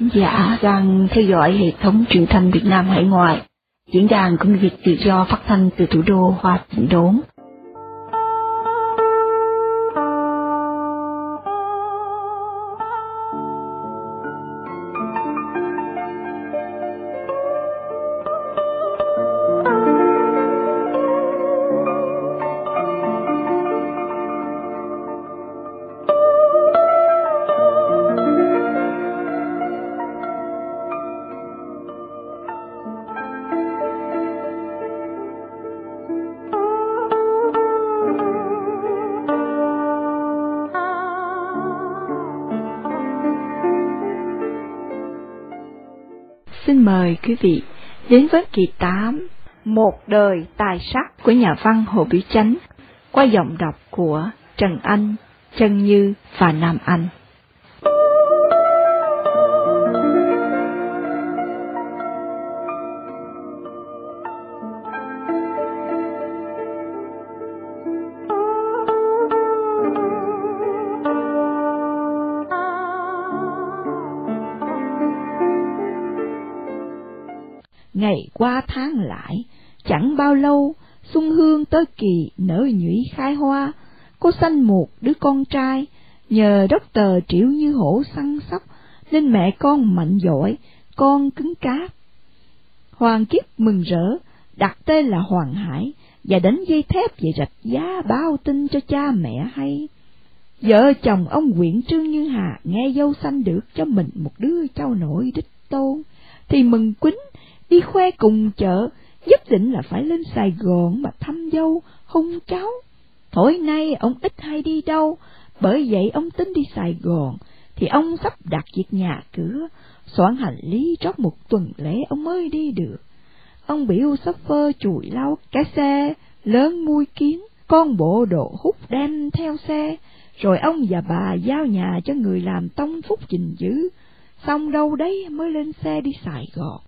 giả đang theo dõi hệ thống truyền thanh Việt Nam hải ngoại, diễn đàn công việc tự do phát thanh từ thủ đô Hoa Tịnh Đốn. Xin mời quý vị đến với kỳ 8 Một đời tài sắc của nhà văn Hồ Biểu Chánh qua giọng đọc của Trần Anh, Trân Như và Nam Anh. Ngày qua tháng lại, chẳng bao lâu, xuân hương tới kỳ nở nhụy khai hoa. Cô sanh một đứa con trai, nhờ Dr. Triệu Như Hổ săn sóc, nên mẹ con mạnh giỏi, con cứng cáp. Hoàng Kiếp mừng rỡ, đặt tên là Hoàng Hải, và đánh dây thép về Rạch Giá báo tin cho cha mẹ hay. Vợ chồng ông Quyện Trương Như Hà nghe dâu sanh được cho mình một đứa cháu nội đích tôn, thì mừng quýnh, đi khoe cùng chợ, nhất định là phải lên Sài Gòn mà thăm dâu, hung cháu. Thổi nay ông ít hay đi đâu, bởi vậy ông tính đi Sài Gòn, thì ông sắp đặt việc nhà cửa, soạn hành lý trót một tuần lễ ông mới đi được. Ông biểu shopper chùi lau cái xe lớn mui kiến, con bộ đồ hút đem theo xe, rồi ông và bà giao nhà cho người làm tông phúc gìn giữ, xong đâu đấy mới lên xe đi Sài Gòn.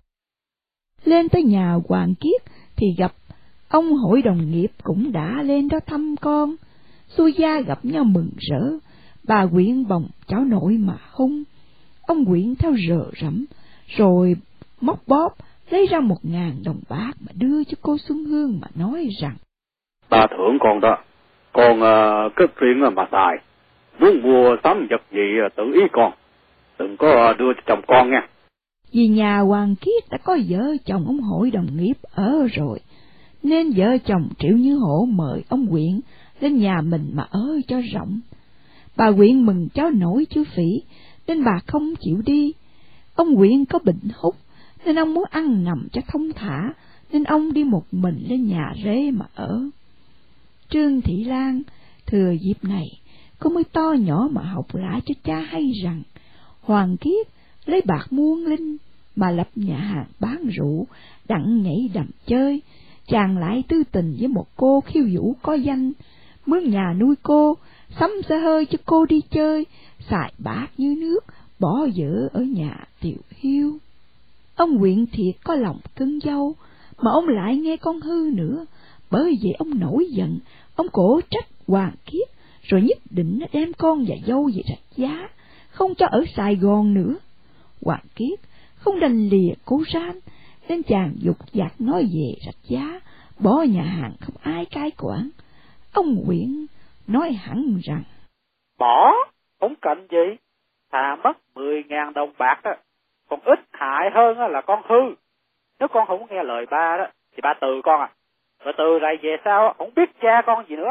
Lên tới nhà Hoàng Kiết thì gặp ông hội đồng nghiệp cũng đã lên đó thăm con. Xuôi gia gặp nhau mừng rỡ, bà Quyện bồng cháu nội mà hung. Ông Quyện theo rờ rẫm, rồi móc bóp lấy ra 1.000 đồng bạc mà đưa cho cô Xuân Hương mà nói rằng: "Ta thưởng con đó, con cất riêng mà xài, muốn mua sắm vật gì tự ý con, đừng có đưa cho chồng con nha." Vì nhà Hoàng Kiết đã có vợ chồng ông hội đồng nghiệp ở rồi, nên vợ chồng Triệu Như Hổ mời ông Quyện lên nhà mình mà ở cho rộng. Bà Quyện mừng cháu nổi chứ Phỉ, nên bà không chịu đi. Ông Quyện có bệnh hút, nên ông muốn ăn nằm cho thông thả, nên ông đi một mình lên nhà rể mà ở. Trương Thị Lan thừa dịp này, cô mới to nhỏ mà học lại cho cha hay rằng Hoàng Kiết lấy bạc muôn linh mà lập nhà hàng bán rượu, đặng nhảy đầm chơi. Chàng lại tư tình với một cô khiêu vũ có danh, mướn nhà nuôi cô, sắm xe hơi cho cô đi chơi, xài bạc như nước, bỏ vợ ở nhà tiều hiu. Ông Quyện thiệt có lòng cưng dâu, mà ông lại nghe con hư nữa, bởi vì ông nổi giận, ông cổ trách Hoàng Kiết, rồi nhất định đem con và dâu về Rạch Giá, không cho ở Sài Gòn nữa. Hoàng Kiết không đành lìa cô Ran, nên chàng dục dạc nói về Rạch Giá, bỏ nhà hàng không ai cai quản. Ông Quyện nói hẳn rằng: "Bỏ, không cần gì, thà mất 10.000 đồng bạc đó, còn ít hại hơn là con hư. Nếu con không nghe lời ba đó, thì ba từ con rồi từ này về sau không biết cha con gì nữa."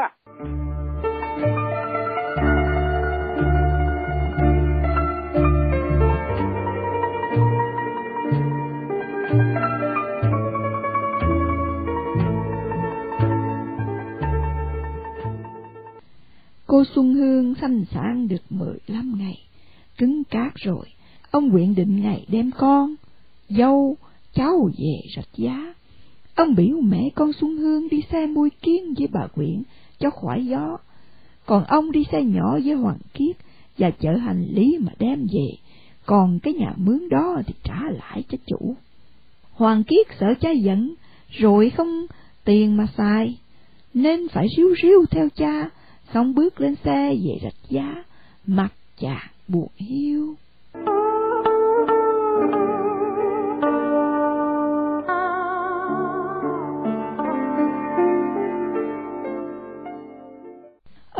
Cô Xuân Hương sanh sản được 15 ngày, cứng cáp rồi, ông Quyện định ngày đem con, dâu, cháu về Rạch Giá. Ông biểu mẹ con Xuân Hương đi xe mui kiến với bà Quyện cho khỏi gió, còn ông đi xe nhỏ với Hoàng Kiết và chở hành lý mà đem về, còn cái nhà mướn đó thì trả lại cho chủ. Hoàng Kiết sợ cha giận, rồi không tiền mà xài, nên phải ríu ríu theo cha, xong bước lên xe về Rạch Giá, mặt chàng buồn hiu.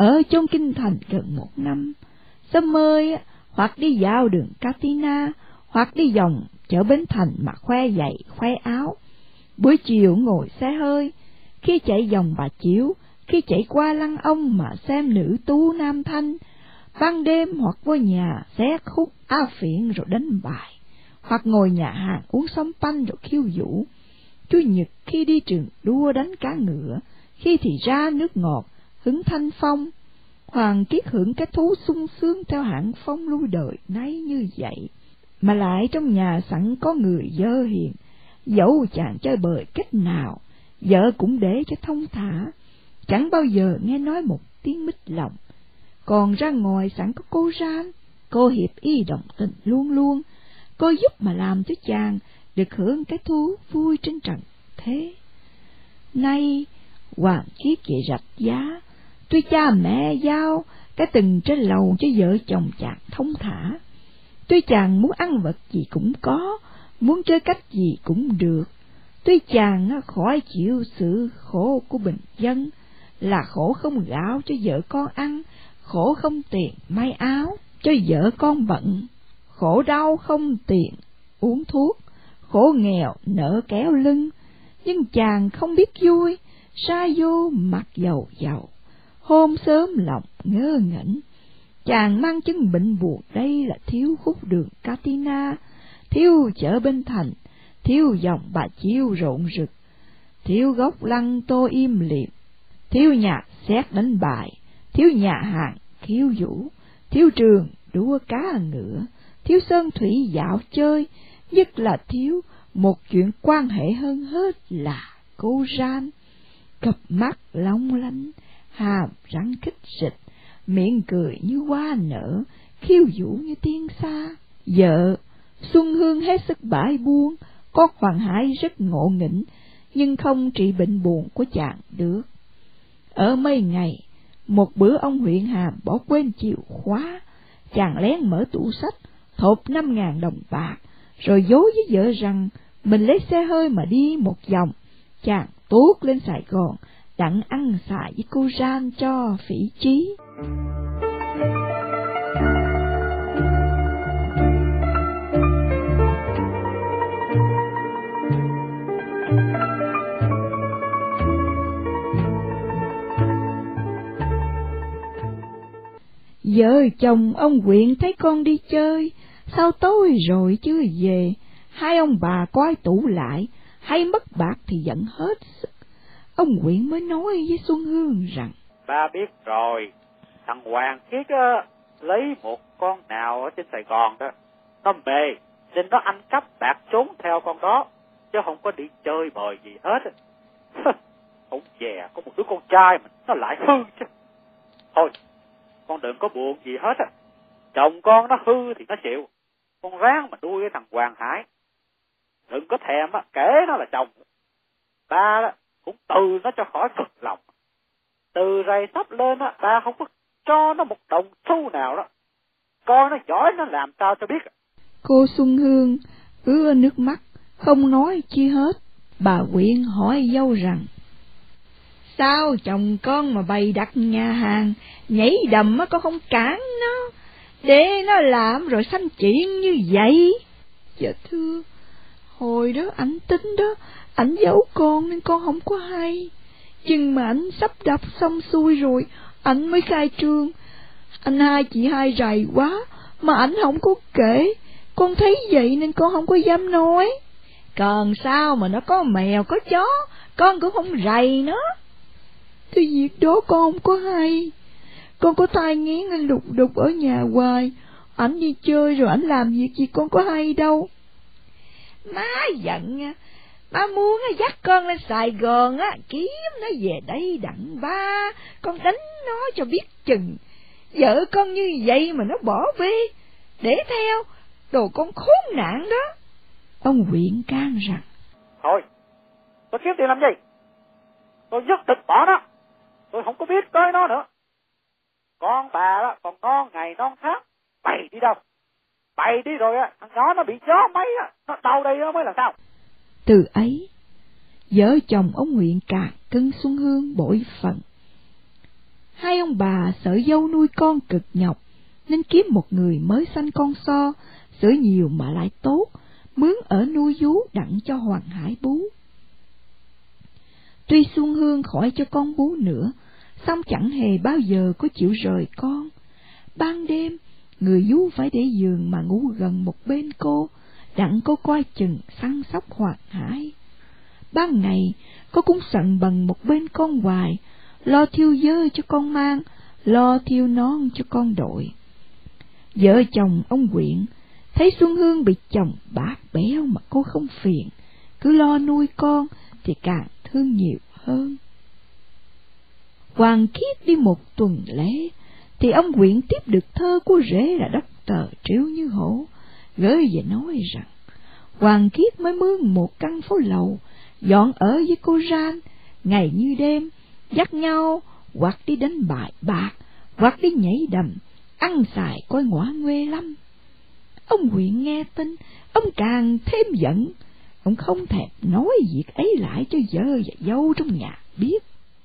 ở chốn kinh thành gần 1 năm. Sớm ơi, hoặc đi dạo đường Katina, hoặc đi vòng chợ Bến Thành mà khoe giày khoe áo. Buổi chiều ngồi xe hơi, khi chạy vòng Bà Chiểu, khi chạy qua Lăng Ông mà xem nữ tú nam thanh. Ban đêm hoặc vô nhà xé khúc á phiện rồi đánh bài, hoặc ngồi nhà hàng uống sóng panh rồi khiêu vũ. Chủ nhật khi đi trường đua đánh cá ngựa, khi thì ra nước ngọt hứng thanh phong. Hoàng kiết hưởng cái thú sung sướng theo hạng phong lui đời nay như vậy. Mà lại trong nhà sẵn có người dơ hiền, dẫu chàng chơi bời cách nào, vợ cũng để cho thông thả, chẳng bao giờ nghe nói một tiếng mít lòng. Còn ra ngoài sẵn có cô Ran, cô hiệp y đồng tình luôn luôn, cô giúp mà làm cho chàng được hưởng cái thú vui trên trần thế. Nay Hoàng kiết về rạch giá, tuy cha mẹ giao cái từng trên lầu cho vợ chồng chàng thông thả. Tuy chàng muốn ăn vật gì cũng có, muốn chơi cách gì cũng được. Tuy chàng khỏi chịu sự khổ của bình dân, là khổ không gạo cho vợ con ăn, khổ không tiền may áo cho vợ con bận, khổ đau không tiền uống thuốc, khổ nghèo nợ kéo lưng. Nhưng chàng không biết vui, sa vô mặt dầu dầu, hôm sớm lòng ngơ ngẩn. Chàng mang chứng bệnh buồn đây là thiếu khúc đường Katina, thiếu chợ Bến Thành, thiếu dòng Bà Chiểu rộn rực, thiếu gốc Lăng Tô im lìm, thiếu nhạc xét đánh bài, thiếu nhà hàng khiêu vũ, thiếu trường đua cá ngựa, thiếu sơn thủy dạo chơi, nhất là thiếu một chuyện quan hệ hơn hết là cô Ran. Cặp mắt long lanh, hàm răng khích rịch, miệng cười như hoa nở, khiêu vũ như tiên xa. Vợ Xuân Hương hết sức bãi buông, con Hoàng Hải rất ngộ nghĩnh, nhưng không trị bệnh buồn của chàng được. Ở mấy ngày, một bữa ông huyện Hàm bỏ quên chìa khóa, chàng lén mở tủ sách, thộp 5.000 đồng bạc, rồi dối với vợ rằng mình lấy xe hơi mà đi một vòng. Chàng tuốt lên Sài Gòn, đặng ăn xài với cô Ran cho phỉ chí. Vợ chồng ông huyện thấy con đi chơi, sao tối rồi chưa về, hai ông bà coi tủ lại, hay mất bạc thì giận hết sức. Ông huyện mới nói với Xuân Hương rằng: Ba biết rồi, thằng Hoàng Kiết lấy một con nào ở trên Sài Gòn đó, nó mê, nên nó ăn cắp bạc trốn theo con đó, chứ không có đi chơi bời gì hết. Không về có một đứa con trai mà nó lại hư chứ. Thôi, con đừng có buồn gì hết á. Chồng con nó hư thì nó chịu, con ráng mà nuôi cái thằng Hoàng Hải. Đừng có thèm kể nó là chồng. Ba đó cũng từ nó cho khỏi cực lòng. Từ rày sắp lên ba không có cho nó một đồng xu nào đó. Con nó giỏi nó làm sao cho biết. Cô Xuân Hương ứa nước mắt, không nói chi hết. Bà huyện hỏi dâu rằng: sao chồng con mà bày đặt nhà hàng nhảy đầm con không cản nó, để nó làm rồi sanh chuyện như vậy? Dạ thưa, hồi đó ảnh tính đó, ảnh giấu con nên con không có hay. Nhưng mà ảnh sắp đặt xong xuôi rồi, ảnh mới khai trương. Anh hai chị hai rầy quá, mà ảnh không có kể. Con thấy vậy nên con không có dám nói. Còn sao mà nó có mèo có chó, con cũng không rầy nó. Thì việc đó con không có hay. Con có tai nghiến anh lục đục ở nhà hoài. Ảnh đi chơi rồi ảnh làm việc gì con có hay đâu. Má giận nha. Ba muốn dắt con lên Sài Gòn kiếm nó về đây đặng ba, con đánh nó cho biết chừng. Vợ con như vậy mà nó bỏ bê để theo đồ con khốn nạn đó. Ông huyện can rằng: thôi, tôi kiếm tiền làm gì? Tôi nhất định bỏ nó. Tôi không có biết tới nó nữa. Con bà đó còn non ngày non tháng, bày đi đâu? Bày đi rồi thằng nhỏ nó bị gió máy nó đau đây nó mới là sao? Từ ấy, vợ chồng ông huyện càng cưng Xuân Hương bội phần. Hai ông bà sợ dâu nuôi con cực nhọc, nên kiếm một người mới sanh con so, sữa nhiều mà lại tốt, mướn ở nuôi vú đặng cho Hoàng Hải bú. Tuy Xuân Hương khỏi cho con bú nữa, song chẳng hề bao giờ có chịu rời con. Ban đêm, người vú phải để giường mà ngủ gần một bên cô, đặng cô coi chừng săn sóc Hoàng Hải. Ban ngày, cô cũng sận bần một bên con hoài, lo thiêu dơ cho con mang, lo thiêu nón cho con đội. Vợ chồng ông Quyện thấy Xuân Hương bị chồng bạc bẽo mà cô không phiền, cứ lo nuôi con thì càng thương nhiều hơn. Hoàng Khiết đi một tuần lễ thì ông Quyện tiếp được thơ của rể là Dr. Triệu Như Hổ gửi về nói rằng Hoàng Khiết mới mướn một căn phố lầu, dọn ở với cô Ran, ngày như đêm dắt nhau hoặc đi đánh bài bạc, hoặc đi nhảy đầm, ăn xài coi ngõa nguê lắm. Ông Quyện nghe tin, ông càng thêm giận, ông không thèm nói việc ấy lại cho vợ và dâu trong nhà biết.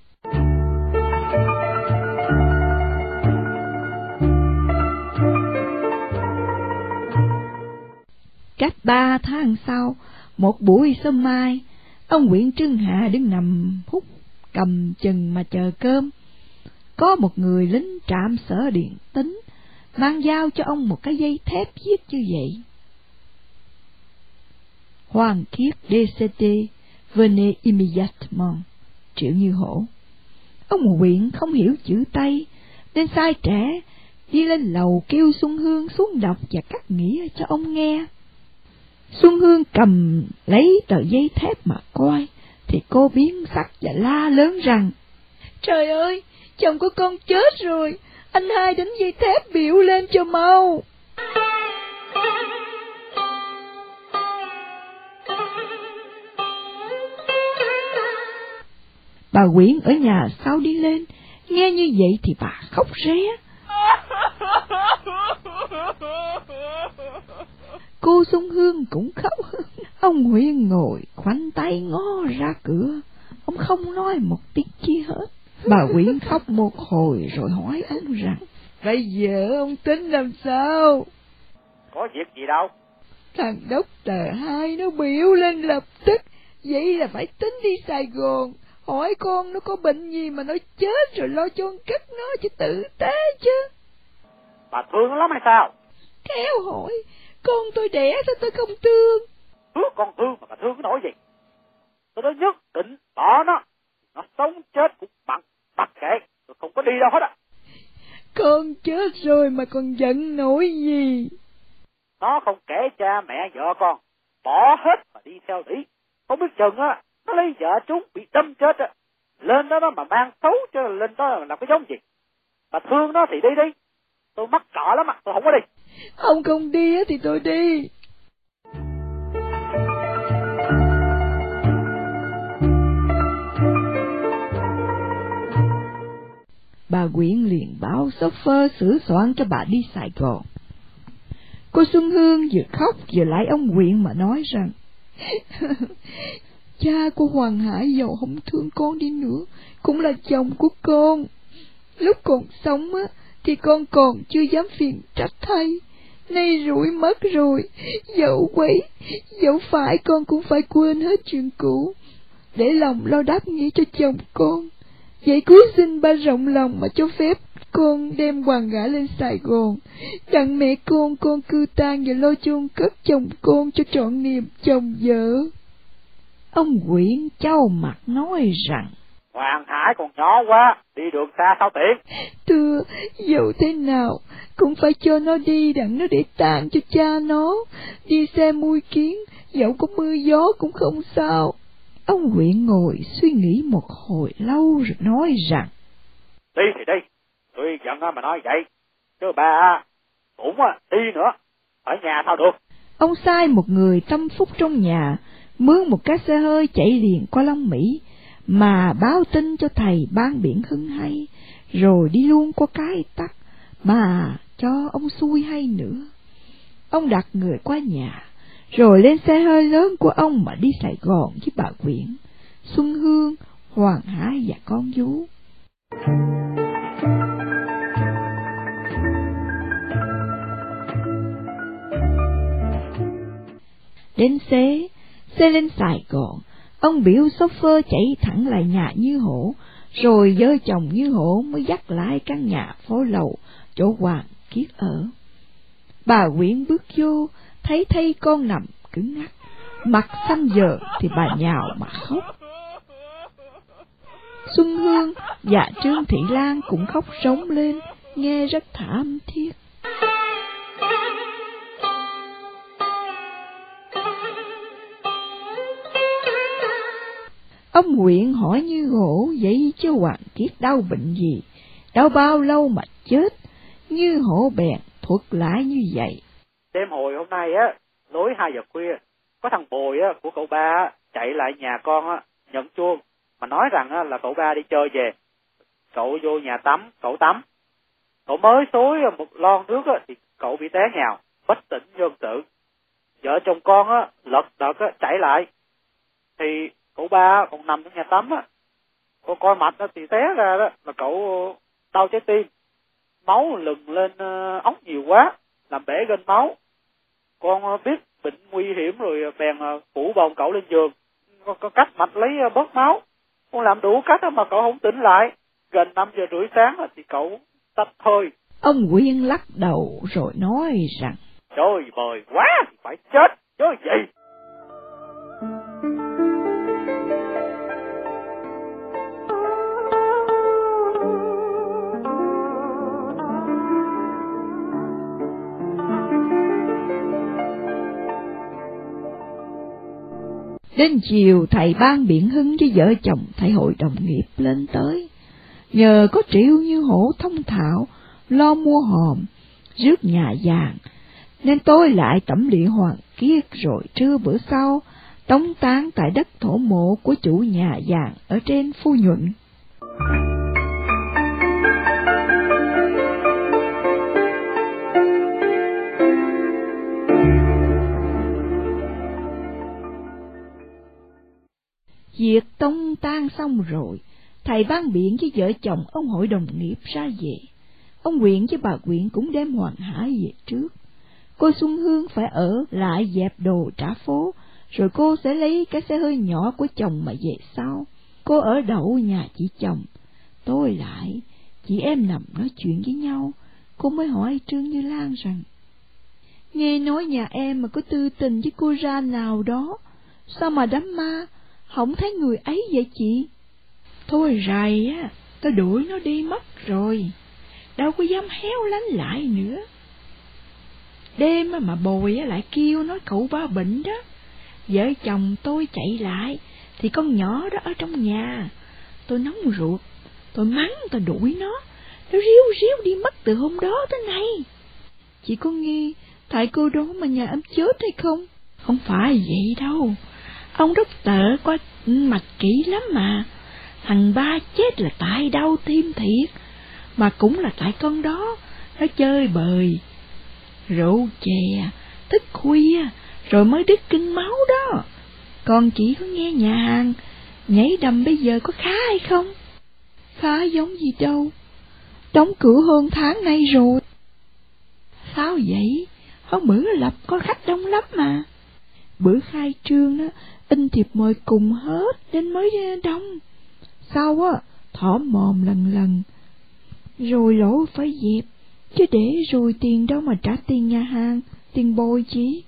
Cách 3 tháng sau, một buổi sớm mai, ông Nguyễn Trưng Hạ đứng nằm hút cầm chừng mà chờ cơm. Có một người lính trạm sở điện tính mang giao cho ông một cái dây thép viết như vậy: Hoàng Khiết décédé, venez immédiatement, Triệu Như Hổ. Ông Quyện không hiểu chữ Tây nên sai trẻ đi lên lầu kêu Xuân Hương xuống đọc và cắt nghĩa cho ông nghe. Xuân Hương cầm lấy tờ giấy thép mà coi thì cô biến sắc và la lớn rằng: Trời ơi, chồng của con chết rồi, anh hai đánh dây thép biểu lên cho mau. Bà Quyện ở nhà sau đi lên, nghe như vậy thì bà khóc ré. Cô Xuân Hương cũng khóc. Ông Nguyễn ngồi khoanh tay ngó ra cửa, ông không nói một tiếng chi hết. Bà Quyện khóc một hồi rồi hỏi ông rằng: Bây giờ ông tính làm sao? Có việc gì đâu. Thằng Dr. 2 nó biểu lên lập tức, vậy là phải tính đi Sài Gòn, hỏi con nó có bệnh gì mà nó chết rồi lo chôn cất nó chứ tử tế chứ. Bà thương nó lắm hay sao? Khéo hỏi, con tôi đẻ sao tôi không thương? Con thương mà bà thương cái nỗi gì? Tôi nói nhất định bỏ nó sống chết cũng bằng mặc kệ, tôi không có đi đâu hết á. Con chết rồi mà còn giận nổi gì? Nó không kể cha mẹ vợ con, bỏ hết mà đi theo Lý. Không biết chừng á, nó lấy vợ chúng bị đâm chết á, lên đó nó mà mang xấu cho lên đó làm cái giống gì? Bà thương nó thì đi đi, tôi mắc cỡ lắm mà, tôi không có đi. Ông không đi thì tôi đi. Bà Quyện liền báo shopper sửa soạn cho bà đi Sài Gòn. Cô Xuân Hương vừa khóc vừa lại ông Quyện mà nói rằng: Cha của Hoàng Hải dầu không thương con đi nữa cũng là chồng của con. Lúc còn sống á thì con còn chưa dám phiền trách thay, nay rủi mất rồi, dẫu quấy dẫu phải con cũng phải quên hết chuyện cũ để lòng lo đáp nghĩa cho chồng con. Vậy cuối xin ba rộng lòng mà cho phép con đem Hoàng Gã lên Sài Gòn, đặng mẹ con cư tang và lo chôn cất chồng con cho trọn niềm chồng vợ. Ông Quyện châu mặt nói rằng: Hoàng Hải còn nhỏ quá, đi đường xa sao tiện. Thưa, dẫu thế nào cũng phải cho nó đi đặng nó để tang cho cha nó. Đi xe mui kiến, dẫu có mưa gió cũng không sao. Ông Quyện ngồi suy nghĩ một hồi lâu rồi nói rằng: Đi thì đi, tôi giận mà nói vậy, chứ bà cũng đi nữa, ở nhà sao được. Ông sai một người tâm phúc trong nhà mướn một cái xe hơi chạy liền qua Long Mỹ mà báo tin cho thầy ban biển Hưng hay, rồi đi luôn qua Cái Tắc mà cho ông xui hay nữa. Ông đặt người qua nhà rồi lên xe hơi lớn của ông mà đi Sài Gòn với bà Quyện, Xuân Hương, Hoàng Hải và con vú. Đến xe lên Sài Gòn, ông biểu chauffeur chạy thẳng lại nhà Như Hổ, rồi vợ chồng Như Hổ mới dắt lại căn nhà phố lầu chỗ Hoàng Kiết ở. Bà Quyện bước vô, thấy con nằm cứng ngắc, mặt xanh dờ thì bà nhào mà khóc. Xuân Hương và Trương Thị Lan cũng khóc rống lên, nghe rất thảm thiết. Ông Quyện hỏi Như Hổ vậy chứ Hoàng Kiết đau bệnh gì, đau bao lâu mà chết. Như Hổ bèn thuật lại như vậy. Đêm hồi hôm nay á, lối 2 giờ khuya, có thằng Bồi á của cậu ba á, chạy lại nhà con á, nhận chuông mà nói rằng á là cậu ba đi chơi về. Cậu vô nhà tắm, cậu tắm. Cậu mới xối một lon nước á thì cậu bị té nhào, bất tỉnh nhân sự. Vợ chồng con á lật đật á chạy lại, thì cậu ba còn nằm trong nhà tắm á. Cô coi mặt á thì té ra đó là cậu đau trái tim, máu lừng lên ống nhiều quá, làm bể gân máu. Con biết bệnh nguy hiểm rồi bèn phủ bồng cậu lên giường, có cách mạch lấy bớt máu. Con làm đủ cách mà cậu không tỉnh lại. Gần 5 giờ rưỡi sáng thì cậu tắt hơi. Ông Quyên lắc đầu rồi nói rằng: Trời bời quá, phải chết chứ gì. Đến chiều thầy Ban Biện Hưng với vợ chồng thầy hội đồng nghiệp lên tới. Nhờ có Triệu Như Hổ thông thạo, lo mua hòm, rước nhà vàng, nên tôi lại tẩm liệm Hoàng Kiết, rồi trưa bữa sau tống táng tại đất thổ mộ của chủ nhà vàng ở trên Phú Nhuận. Việc tống tang xong rồi, thầy Ban Biện với vợ chồng ông hội đồng nghiệp ra về. Ông Quyện với bà Quyện cũng đem Hoàng Hải về trước. Cô Xuân Hương phải ở lại dẹp đồ trả phố, rồi cô sẽ lấy cái xe hơi nhỏ của chồng mà về sau. Cô ở đậu nhà chị chồng. Tôi lại, chị em nằm nói chuyện với nhau. Cô mới hỏi Trương Như Lan rằng: nghe nói nhà em mà có tư tình với cô ra nào đó, sao mà đám ma không thấy người ấy vậy chị? Thôi rày á, tao đuổi nó đi mất rồi, đâu có dám héo lánh lại nữa. Đêm mà Bồi lại kêu nói cậu ba bệnh đó. Vợ chồng tôi chạy lại thì con nhỏ đó ở trong nhà. Tôi nóng ruột, tôi mắng, tôi đuổi nó ríu đi mất từ hôm đó tới nay. Chị có nghi tại cô đó mà nhà em chết hay không? Không phải vậy đâu, ông đốc tợ coi mặt kỹ lắm mà. Thằng ba chết là tại đau tim thiệt, mà cũng là tại con đó nó chơi bời, rượu chè, thức khuya rồi mới đứt kinh máu đó. Còn chị có nghe nhà hàng nhảy đầm bây giờ có khá hay không? Khá giống gì đâu, đóng cửa hơn tháng nay rồi. Sao vậy? Hôm bữa lập có khách đông lắm mà. Bữa khai trương đó, in thiệp mời cùng hết nên mới đông. Sau á, thỏm mồm lần, rồi lỗ phải dẹp, chứ để rồi tiền đâu mà trả tiền nhà hàng, tiền bồi chị.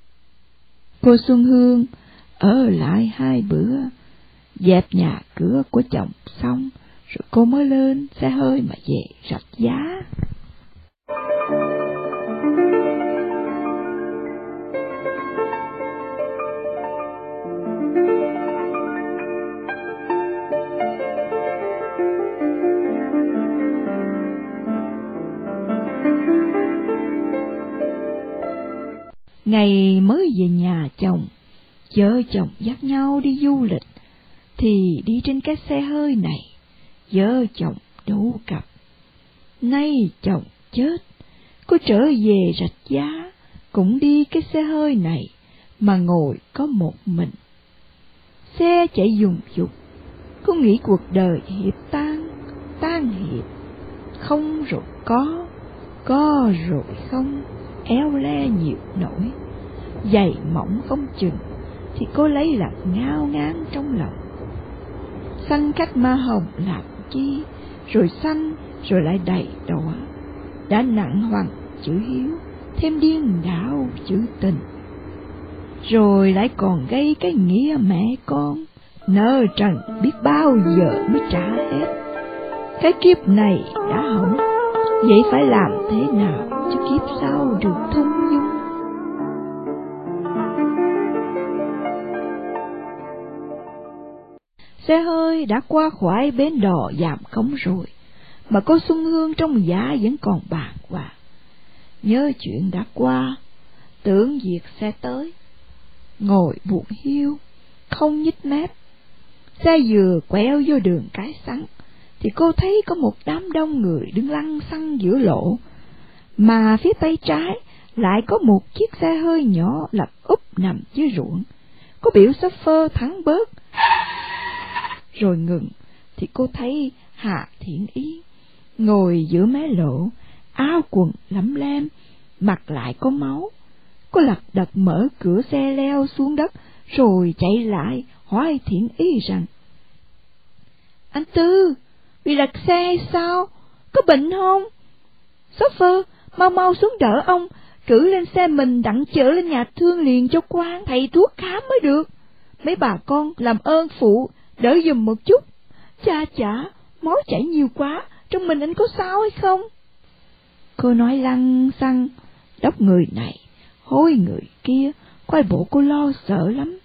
Cô Xuân Hương ở lại 2 bữa, dẹp nhà cửa của chồng xong, rồi cô mới lên xe hơi mà về Rạch Giá. Ngày mới về nhà chồng, vợ chồng dắt nhau đi du lịch, thì đi trên cái xe hơi này, vợ chồng đủ cặp. Nay chồng chết, cô trở về Rạch Giá, cũng đi cái xe hơi này, mà ngồi có một mình. Xe chạy dùng dục, cô nghĩ cuộc đời hiệp tan, tan hiệp, không rồi có rồi không, éo le nhiều nỗi. dày mỏng không chừng, thì cô lấy làm ngao ngán trong lòng. Sanh cách ma hồng làm chi, rồi sanh rồi lại đầy đọa, đã nặng hoằng chữ hiếu, thêm điên đảo chữ tình, rồi lại còn gây cái nghĩa mẹ con, nợ trần biết bao giờ mới trả hết. Cái kiếp này đã hỏng, vậy phải làm thế nào cho kiếp sau được thông dung? Xe hơi đã qua khỏi bến đò Dạm Cống rồi, mà cô Xuân Hương trong dạ vẫn còn bàng hoàng. Nhớ chuyện đã qua, tưởng việc sẽ tới, ngồi buồn hiu, không nhích mép. Xe vừa quẹo vô đường Cái Sắn, thì cô thấy có một đám đông người đứng lăng xăng giữa lộ, mà phía tay trái lại có một chiếc xe hơi nhỏ lật úp nằm dưới ruộng. Có biểu shopper thắng bớt, rồi ngừng, thì cô thấy Hà Thiện Ý ngồi giữa mé lộ, áo quần lấm lem, mặt lại có máu. Cô lật đật mở cửa xe leo xuống đất, rồi chạy lại hỏi Thiện Ý rằng: "Anh Tư, bị lật xe hay sao? Có bệnh không? Shopper, mau mau xuống đỡ ông, cử lên xe mình đặng chở lên nhà thương liền cho quan, thầy thuốc khám mới được. Mấy bà con làm ơn phụ đỡ giùm một chút. Chà, máu chảy nhiều quá, trong mình anh có sao hay không?" Cô nói lăng xăng, đốc người này, hối người kia, coi bộ cô lo sợ lắm.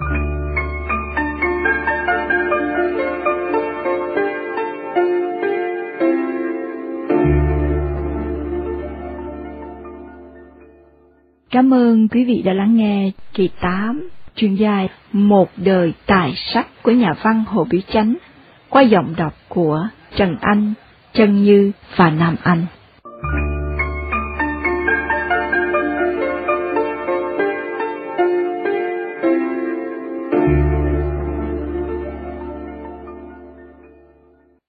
Cảm ơn quý vị đã lắng nghe kỳ 8, truyện dài Một đời tài sắc của nhà văn Hồ Biểu Chánh, qua giọng đọc của Trần Anh, Trân Như và Nam Anh.